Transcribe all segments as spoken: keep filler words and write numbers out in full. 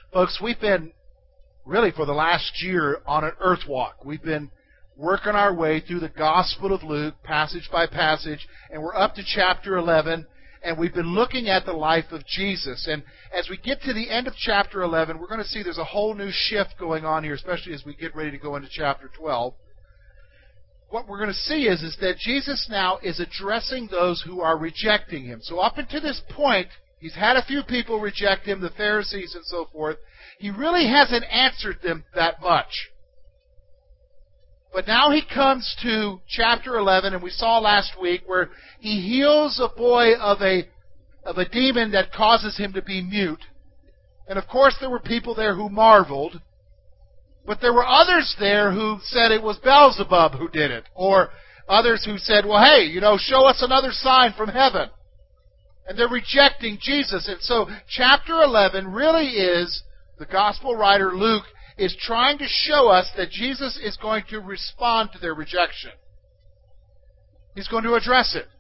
Folks, we've been, really for the last year, on an earth walk. We've been working our way through the Gospel of Luke, passage by passage, and we're up to chapter eleven, and we've been looking at the life of Jesus. And as we get to the end of chapter eleven, we're going to see there's a whole new shift going on here, especially as we get ready to go into chapter twelve. What we're going to see is, is that Jesus now is addressing those who are rejecting Him. So up until this point, He's had a few people reject Him, the Pharisees and so forth. He really hasn't answered them that much. But now He comes to chapter eleven, and we saw last week where He heals a boy of a, of a demon that causes him to be mute. And of course there were people there who marveled. But there were others there who said it was Beelzebub who did it. Or others who said, well, hey, you know, show us another sign from heaven. And they're rejecting Jesus. And so chapter eleven really is, the gospel writer Luke is trying to show us that Jesus is going to respond to their rejection. He's going to address it.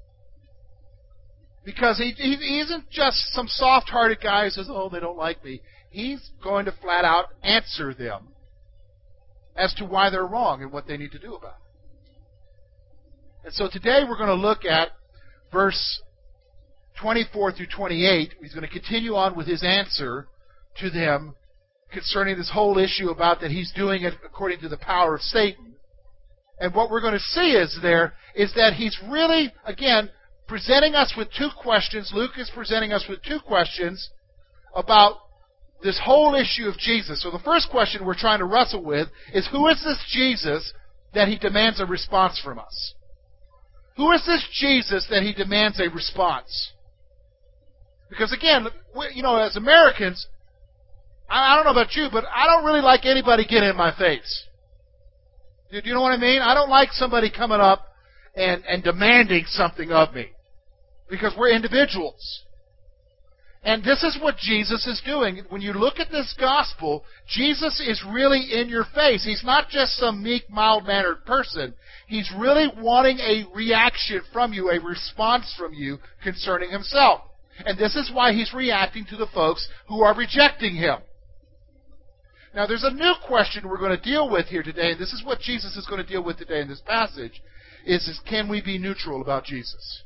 Because he, he, he isn't just some soft-hearted guy who says, oh, they don't like me. He's going to flat out answer them as to why they're wrong and what they need to do about it. And so today we're going to look at verse twenty-four through twenty-eight. He's going to continue on with his answer to them concerning this whole issue about that he's doing it according to the power of Satan. And what we're going to see is there is that he's really, again, presenting us with two questions. Luke is presenting us with two questions about this whole issue of Jesus. So the first question we're trying to wrestle with is, who is this Jesus that He demands a response from us? Who is this Jesus that He demands a response? Because again, you know, as Americans, I don't know about you, but I don't really like anybody getting in my face. Do you know what I mean? I don't like somebody coming up and, and demanding something of me. Because we're individuals. And this is what Jesus is doing. When you look at this gospel, Jesus is really in your face. He's not just some meek, mild-mannered person. He's really wanting a reaction from you, a response from you concerning Himself. And this is why He's reacting to the folks who are rejecting Him. Now, there's a new question we're going to deal with here today, and this is what Jesus is going to deal with today in this passage, is, is can we be neutral about Jesus?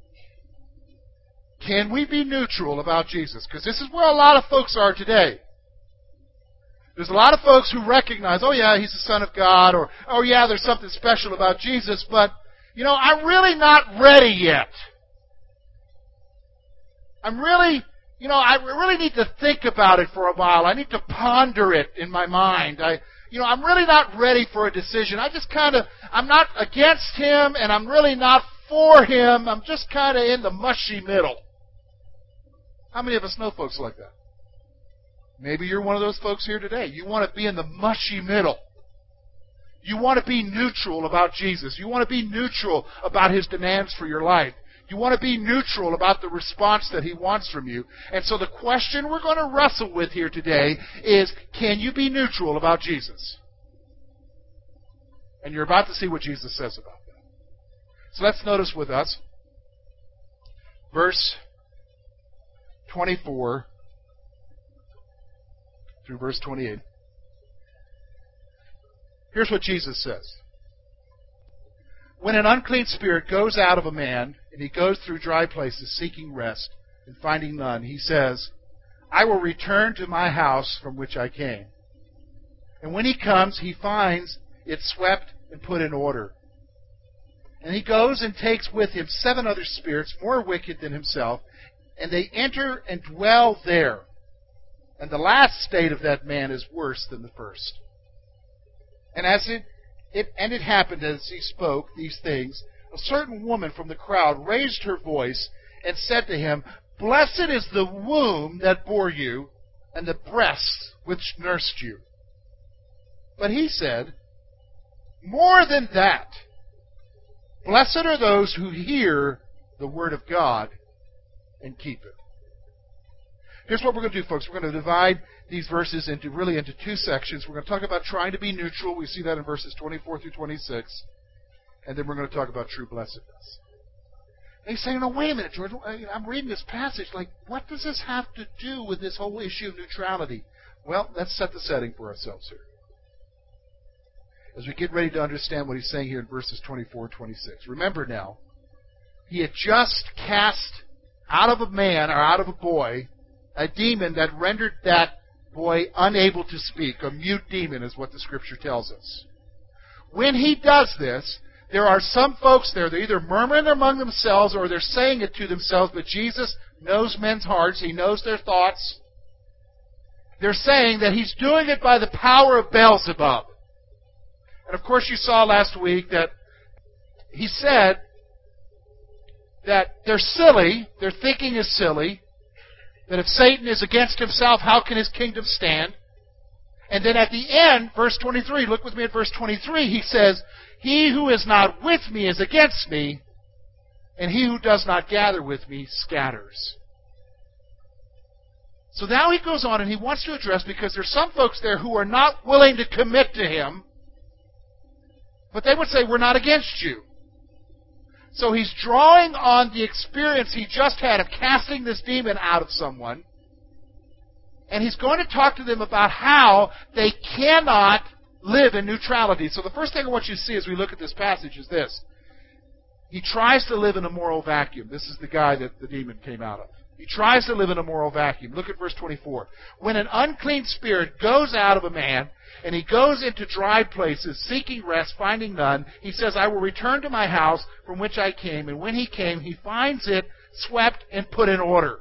Can we be neutral about Jesus? Because this is where a lot of folks are today. There's a lot of folks who recognize, oh yeah, He's the Son of God, or oh yeah, there's something special about Jesus, but, you know, I'm really not ready yet. I'm really, you know, I really need to think about it for a while. I need to ponder it in my mind. I, you know, I'm really not ready for a decision. I just kind of, I'm not against Him, and I'm really not for Him. I'm just kind of in the mushy middle. How many of us know folks like that? Maybe you're one of those folks here today. You want to be in the mushy middle. You want to be neutral about Jesus. You want to be neutral about His demands for your life. You want to be neutral about the response that He wants from you. And so the question we're going to wrestle with here today is, can you be neutral about Jesus? And you're about to see what Jesus says about that. So let's notice with us verse twenty-four through verse twenty-eight. Here's what Jesus says. When an unclean spirit goes out of a man, and he goes through dry places seeking rest, and finding none, he says, I will return to my house from which I came. And when he comes, he finds it swept and put in order. And he goes and takes with him seven other spirits more wicked than himself, and they enter and dwell there. And the last state of that man is worse than the first. And as it, it and it happened as he spoke these things, a certain woman from the crowd raised her voice and said to him, Blessed is the womb that bore you, and the breasts which nursed you. But he said, More than that, blessed are those who hear the word of God and keep it. Here's what we're going to do, folks. We're going to divide these verses into really into two sections. We're going to talk about trying to be neutral. We see that in verses twenty-four through twenty-six. And then we're going to talk about true blessedness. And he's saying, no, wait a minute, George. I'm reading this passage. Like, what does this have to do with this whole issue of neutrality? Well, let's set the setting for ourselves here. As we get ready to understand what he's saying here in verses twenty-four and twenty-six. Remember now, he had just cast out of a man, or out of a boy, a demon that rendered that boy unable to speak. A mute demon is what the Scripture tells us. When he does this, there are some folks there, they're either murmuring among themselves or they're saying it to themselves, but Jesus knows men's hearts. He knows their thoughts. They're saying that he's doing it by the power of Beelzebub. And of course you saw last week that he said that they're silly, their thinking is silly, that if Satan is against himself, how can his kingdom stand? And then at the end, verse twenty-three, look with me at verse twenty-three, he says, he who is not with me is against me, and he who does not gather with me scatters. So now he goes on and he wants to address, because there's some folks there who are not willing to commit to him, but they would say, we're not against you. So he's drawing on the experience he just had of casting this demon out of someone, and he's going to talk to them about how they cannot live in neutrality. So the first thing I want you to see as we look at this passage is this. He tries to live in a moral vacuum. This is the guy that the demon came out of. He tries to live in a moral vacuum. Look at verse twenty-four. When an unclean spirit goes out of a man, and he goes into dry places, seeking rest, finding none, he says, I will return to my house from which I came. And when he came, he finds it swept and put in order.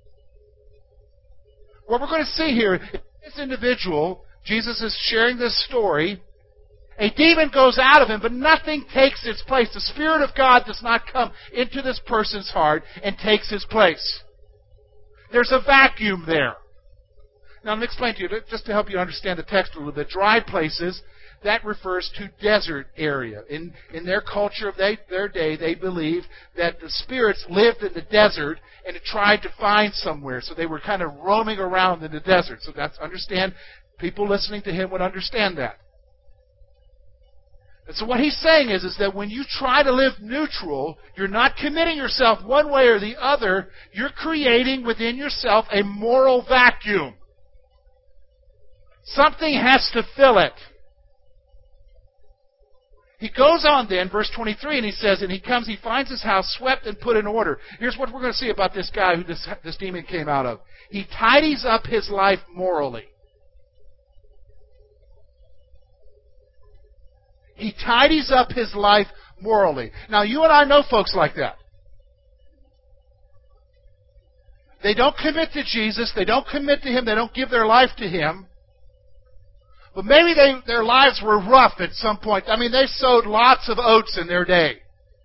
What we're going to see here, this individual, Jesus is sharing this story, a demon goes out of him, but nothing takes its place. The Spirit of God does not come into this person's heart and takes his place. There's a vacuum there. Now, let me explain to you, just to help you understand the text a little bit. Dry places, that refers to desert area. In in their culture of they, their day, they believed that the spirits lived in the desert and tried to find somewhere. So they were kind of roaming around in the desert. So that's, understand, people listening to him would understand that. And so what he's saying is, is that when you try to live neutral, you're not committing yourself one way or the other. You're creating within yourself a moral vacuum. Something has to fill it. He goes on then, verse twenty-three, and he says, and he comes, he finds his house swept and put in order. Here's what we're going to see about this guy who this, this demon came out of. He tidies up his life morally. He tidies up his life morally. Now, you and I know folks like that. They don't commit to Jesus. They don't commit to Him. They don't give their life to Him. But maybe they, their lives were rough at some point. I mean, they sowed lots of oats in their day.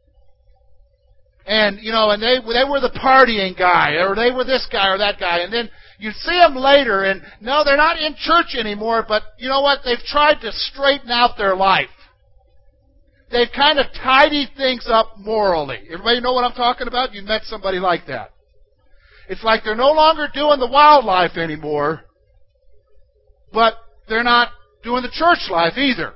And, you know, and they, they were the partying guy, or they were this guy or that guy. And then you see them later, and no, they're not in church anymore, but you know what? They've tried to straighten out their life. They've kind of tidied things up morally. Everybody know what I'm talking about? You met somebody like that. It's like they're no longer doing the wildlife anymore, but they're not doing the church life either.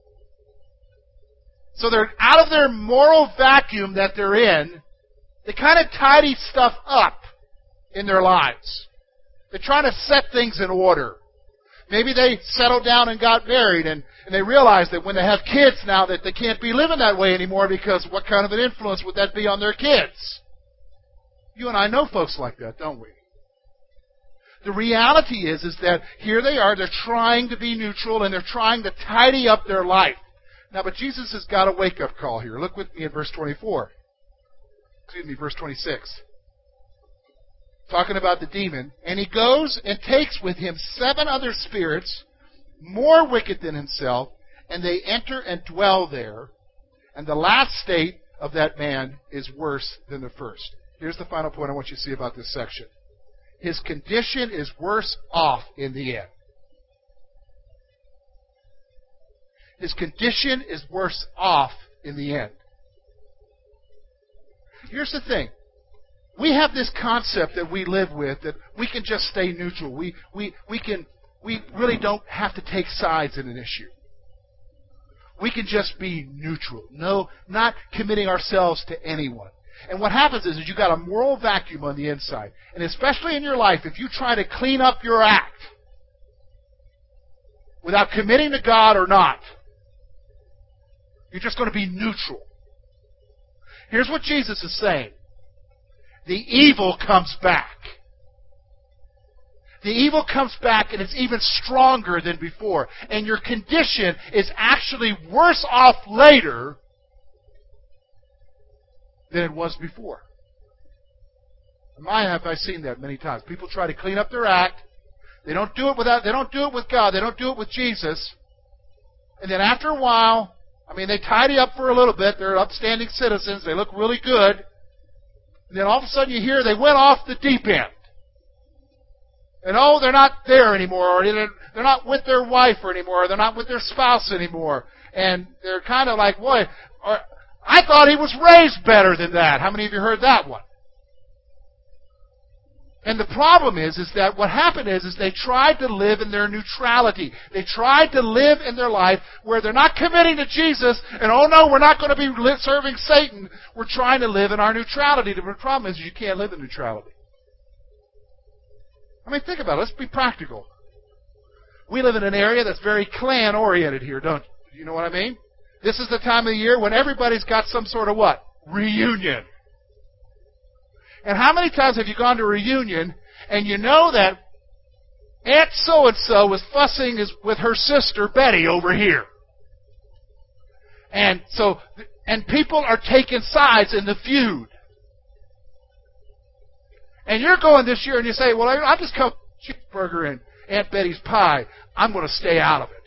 So they're out of their moral vacuum that they're in. They kind of tidy stuff up in their lives. They're trying to set things in order. Maybe they settled down and got married, and, and they realize that when they have kids now that they can't be living that way anymore, because what kind of an influence would that be on their kids? You and I know folks like that, don't we? The reality is, is that here they are, they're trying to be neutral, and they're trying to tidy up their life. Now, but Jesus has got a wake-up call here. Look with me at verse twenty-four. Excuse me, verse twenty-six. Talking about the demon. And he goes and takes with him seven other spirits, more wicked than himself, and they enter and dwell there. And the last state of that man is worse than the first. Here's the final point I want you to see about this section. His condition is worse off in the end. His condition is worse off in the end. Here's the thing. We have this concept that we live with that we can just stay neutral. We we we can we really don't have to take sides in an issue. We can just be neutral. No, not committing ourselves to anyone. And what happens is, is you've got a moral vacuum on the inside. And especially in your life, if you try to clean up your act without committing to God or not, you're just going to be neutral. Here's what Jesus is saying. The evil comes back. The evil comes back and it's even stronger than before. And your condition is actually worse off later than it was before. In my life, I've seen that many times. People try to clean up their act. They don't do it without. They don't do it with God. They don't do it with Jesus. And then after a while, I mean, they tidy up for a little bit. They're upstanding citizens. They look really good. And then all of a sudden, you hear they went off the deep end. And oh, they're not there anymore, or they're not with their wife anymore, or they're not with their spouse anymore. And they're kind of like, boy, or, I thought he was raised better than that. How many of you heard that one? And the problem is, is that what happened is, is they tried to live in their neutrality. They tried to live in their life where they're not committing to Jesus, and oh no, we're not going to be serving Satan. We're trying to live in our neutrality. The problem is you can't live in neutrality. I mean, think about it. Let's be practical. We live in an area that's very clan-oriented here, don't you? You know what I mean? This is the time of the year when everybody's got some sort of what? Reunion. And how many times have you gone to a reunion and you know that Aunt so-and-so was fussing with her sister Betty over here? And so, and people are taking sides in the feud. And you're going this year and you say, well, I'll just come to cheeseburger and Aunt Betty's pie. I'm going to stay out of it.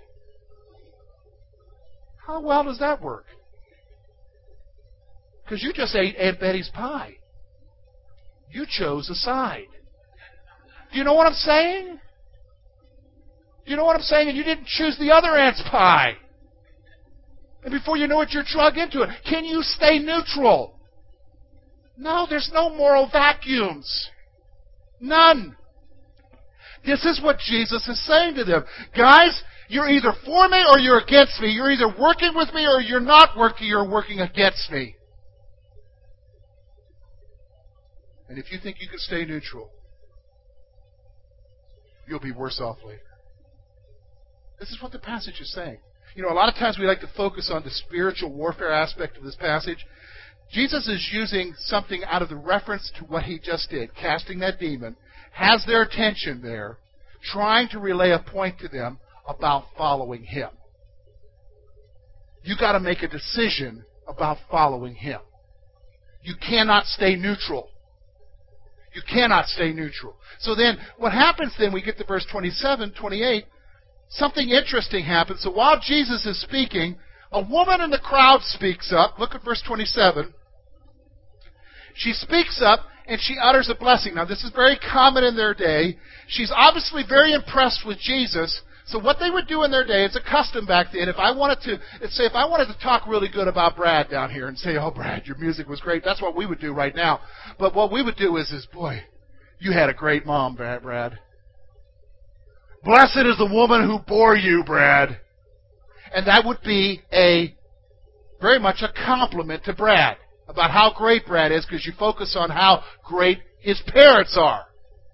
How well does that work? Because you just ate Aunt Betty's pie. You chose a side. Do you know what I'm saying? Do you know what I'm saying? And you didn't choose the other aunt's pie. And before you know it, you're drug into it. Can you stay neutral? No, there's no moral vacuums. None. This is what Jesus is saying to them. Guys, you're either for me or you're against me. You're either working with me or you're not working. You're working against me. And if you think you can stay neutral, you'll be worse off later. This is what the passage is saying. You know, a lot of times we like to focus on the spiritual warfare aspect of this passage. Jesus is using something out of the reference to what he just did, casting that demon, has their attention there, trying to relay a point to them about following him. You've got to make a decision about following him. You cannot stay neutral. You cannot stay neutral. So then, what happens then, we get to verse twenty-seven, twenty-eight, something interesting happens. So while Jesus is speaking, a woman in the crowd speaks up. Look at verse twenty-seven. She speaks up and she utters a blessing. Now, this is very common in their day. She's obviously very impressed with Jesus. So what they would do in their day, it's a custom back then. If I wanted to, let's say, if I wanted to talk really good about Brad down here and say, "Oh, Brad, your music was great," that's what we would do right now. But what we would do is, is, boy, you had a great mom, Brad. Blessed is the woman who bore you, Brad. And that would be a very much a compliment to Brad about how great Brad is, because you focus on how great his parents are.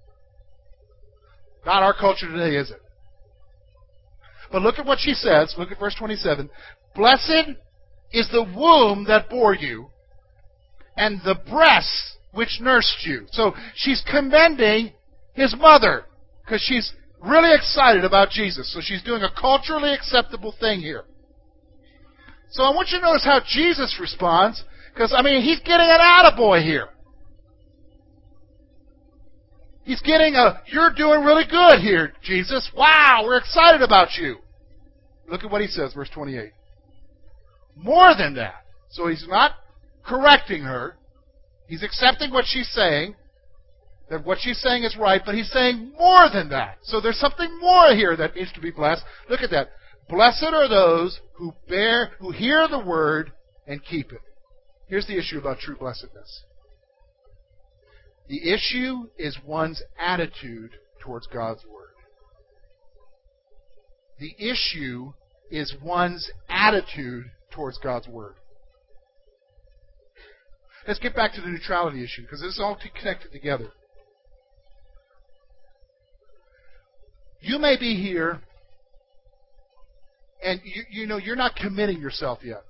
Not our culture today, is it? But look at what she says. Look at verse twenty-seven. Blessed is the womb that bore you, and the breasts which nursed you. So she's commending his mother, because she's really excited about Jesus. So she's doing a culturally acceptable thing here. So I want you to notice how Jesus responds, because, I mean, he's getting an attaboy here. He's getting a, "You're doing really good here, Jesus. Wow, we're excited about you." Look at what he says, verse twenty-eight. More than that. So he's not correcting her. He's accepting what she's saying, that what she's saying is right, but he's saying more than that. So there's something more here that needs to be blessed. Look at that. Blessed are those who bear, who hear the word and keep it. Here's the issue about true blessedness. The issue is one's attitude towards God's word. The issue is one's attitude towards God's word. Let's get back to the neutrality issue, because this is all connected together. You may be here, and you, you know you're not committing yourself yet.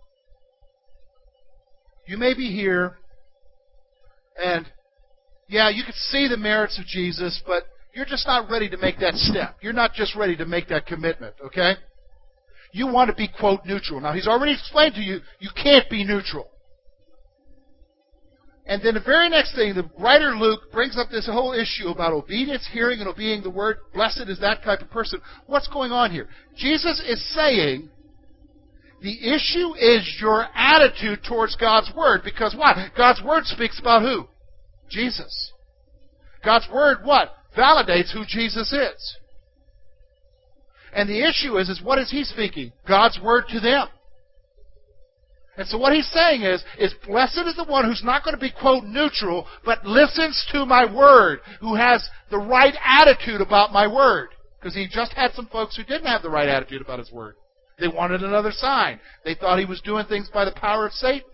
You may be here, and yeah, you can see the merits of Jesus, but you're just not ready to make that step. You're not just ready to make that commitment, okay? You want to be, quote, neutral. Now, he's already explained to you, you can't be neutral. And then the very next thing, the writer Luke brings up this whole issue about obedience, hearing, and obeying the word. Blessed is that type of person. What's going on here? Jesus is saying the issue is your attitude towards God's word. Because why? God's word speaks about who? Jesus. God's word, what? Validates who Jesus is. And the issue is, is what is he speaking? God's word to them. And so what he's saying is, is blessed is the one who's not going to be, quote, neutral, but listens to my word, who has the right attitude about my word. Because he just had some folks who didn't have the right attitude about his word. They wanted another sign. They thought he was doing things by the power of Satan.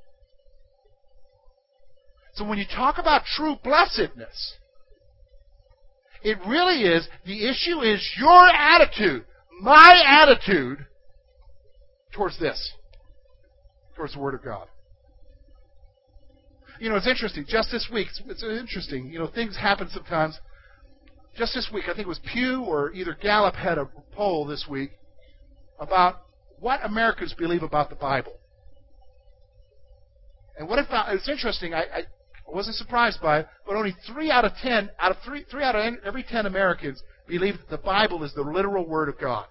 So when you talk about true blessedness, it really is, the issue is your attitude, my attitude, towards this. Towards the Word of God. You know, it's interesting. Just this week, it's, it's interesting. You know, things happen sometimes. Just this week, I think it was Pew or either Gallup had a poll this week about what Americans believe about the Bible. And what I found, it's interesting. I, I wasn't surprised by it, but only three out of ten, out of three, three out of every ten Americans believe that the Bible is the literal Word of God.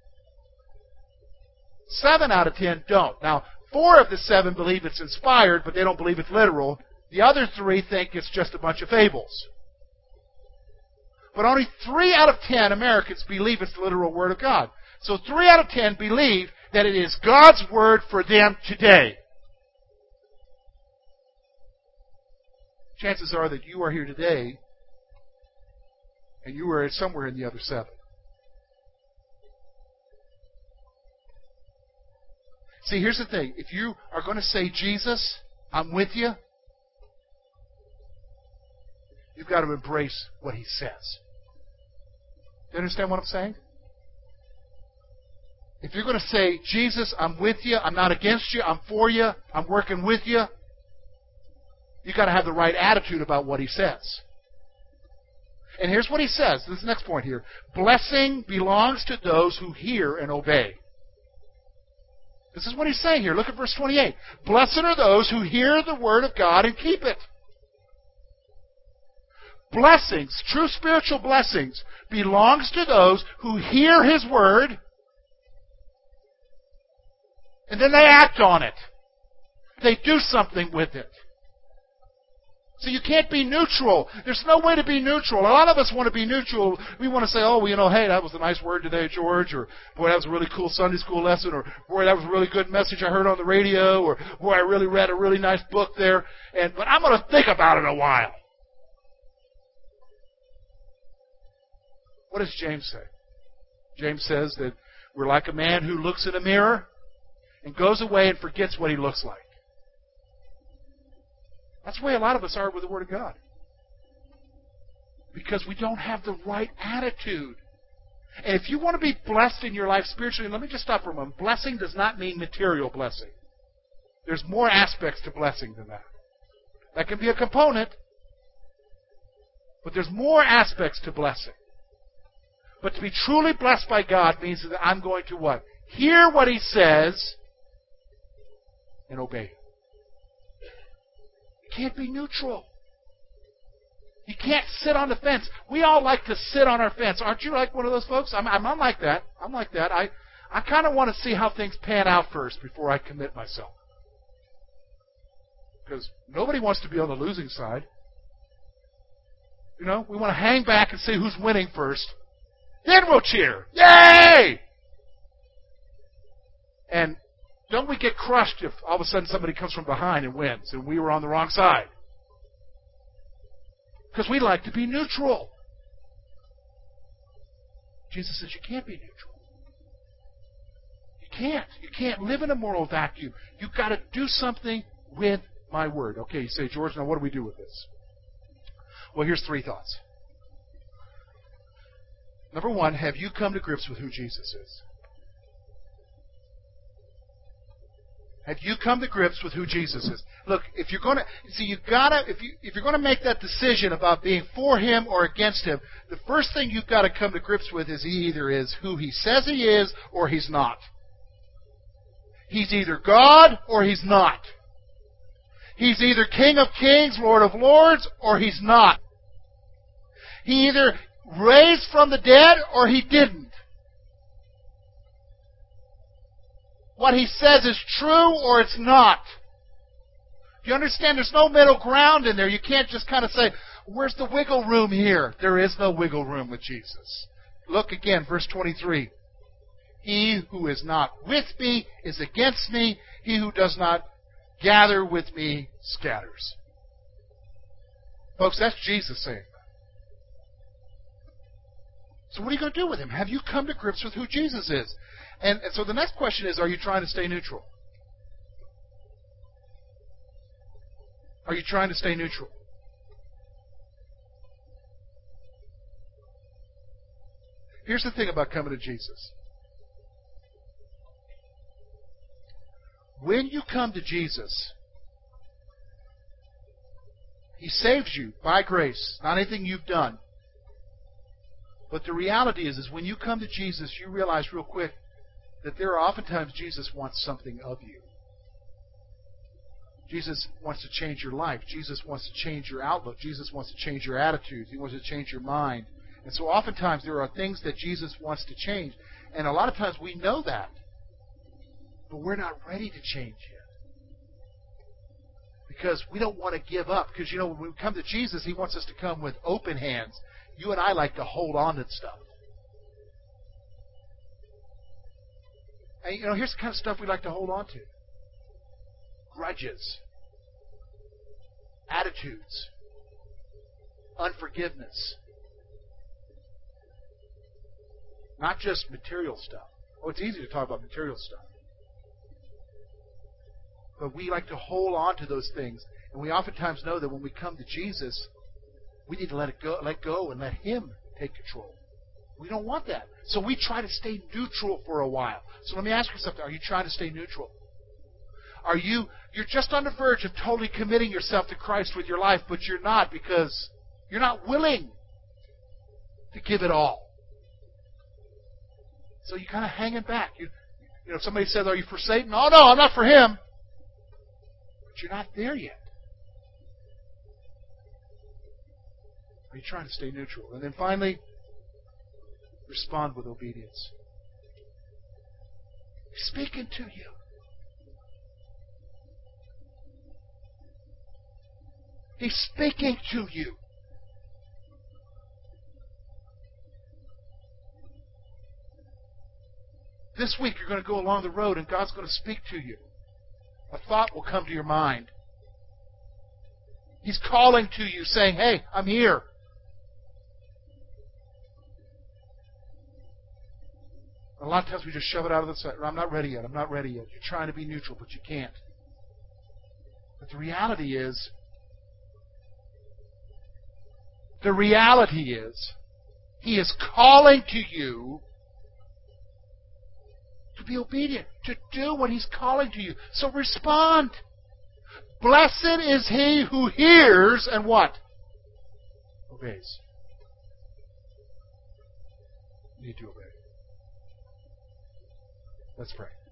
Seven out of ten don't. Now, four of the seven believe it's inspired, but they don't believe it's literal. The other three think it's just a bunch of fables. But only three out of ten Americans believe it's the literal Word of God. So three out of ten believe that it is God's Word for them today. Chances are that you are here today, and you are somewhere in the other seven. See, here's the thing. If you are going to say, Jesus, I'm with you, you've got to embrace what He says. Do you understand what I'm saying? If you're going to say, Jesus, I'm with you, I'm not against you, I'm for you, I'm working with you, you've got to have the right attitude about what He says. And here's what He says. This is the next point here. Blessing belongs to those who hear and obey. This is what he's saying here. Look at verse twenty-eight. Blessed are those who hear the word of God and keep it. Blessings, true spiritual blessings, belongs to those who hear His word and then they act on it. They do something with it. So you can't be neutral. There's no way to be neutral. A lot of us want to be neutral. We want to say, oh, well, you know, hey, that was a nice word today, George, or boy, that was a really cool Sunday school lesson, or boy, that was a really good message I heard on the radio, or boy, I really read a really nice book there, and but I'm going to think about it a while. What does James say? James says that we're like a man who looks in a mirror and goes away and forgets what he looks like. That's the way a lot of us are with the Word of God. Because we don't have the right attitude. And if you want to be blessed in your life spiritually, let me just stop for a moment. Blessing does not mean material blessing. There's more aspects to blessing than that. That can be a component, but there's more aspects to blessing. But to be truly blessed by God means that I'm going to what? Hear what He says and obey. You can't be neutral. You can't sit on the fence. We all like to sit on our fence. Aren't you like one of those folks? I'm, I'm, I'm like that. I'm like that. I, I kind of want to see how things pan out first before I commit myself. Because nobody wants to be on the losing side. You know, we want to hang back and see who's winning first. Then we'll cheer. Yay! And don't we get crushed if all of a sudden somebody comes from behind and wins and we were on the wrong side? Because we like to be neutral. Jesus says you can't be neutral. You can't. You can't live in a moral vacuum. You've got to do something with my word. Okay, you say, George, now what do we do with this? Well, here's three thoughts. Number one, have you come to grips with who Jesus is? Have you come to grips with who Jesus is? Look, if you're going to see, you gotta if you if you're going to make that decision about being for Him or against Him, the first thing you've got to come to grips with is He either is who He says He is or He's not. He's either God or He's not. He's either King of Kings, Lord of Lords, or He's not. He either raised from the dead or He didn't. What He says is true or it's not. Do you understand? There's no middle ground in there. You can't just kind of say, where's the wiggle room here? There is no wiggle room with Jesus. Look again, verse twenty-three. He who is not with me is against me. He who does not gather with me scatters. Folks, that's Jesus saying that. So what are you going to do with Him? Have you come to grips with who Jesus is? And, and so the next question is, are you trying to stay neutral? Are you trying to stay neutral? Here's the thing about coming to Jesus. When you come to Jesus, He saves you by grace, not anything you've done. But the reality is, is when you come to Jesus, you realize real quick that there are oftentimes Jesus wants something of you. Jesus wants to change your life. Jesus wants to change your outlook. Jesus wants to change your attitudes. He wants to change your mind. And so oftentimes there are things that Jesus wants to change. And a lot of times we know that. But we're not ready to change yet. Because we don't want to give up. Because, you know, when we come to Jesus, He wants us to come with open hands. You and I like to hold on to stuff. And, you know, here's the kind of stuff we like to hold on to. Grudges. Attitudes. Unforgiveness. Not just material stuff. Oh, it's easy to talk about material stuff. But we like to hold on to those things. And we oftentimes know that when we come to Jesus, we need to let it go, let go and let Him take control. We don't want that. So we try to stay neutral for a while. So let me ask you something. Are you trying to stay neutral? Are you, you're just on the verge of totally committing yourself to Christ with your life, but you're not because you're not willing to give it all. So you're kind of hanging back. You, you know, if somebody says, are you for Satan? Oh, no, I'm not for him. But you're not there yet. Are you trying to stay neutral? And then finally, respond with obedience. He's speaking to you. He's speaking to you. This week you're going to go along the road and God's going to speak to you. A thought will come to your mind. He's calling to you saying, hey, I'm here. A lot of times we just shove it out of the side. I'm not ready yet. I'm not ready yet. You're trying to be neutral, but you can't. But the reality is, the reality is, He is calling to you to be obedient, to do what He's calling to you. So respond. Blessed is he who hears and what? Obeys. You need to obey. Let's pray.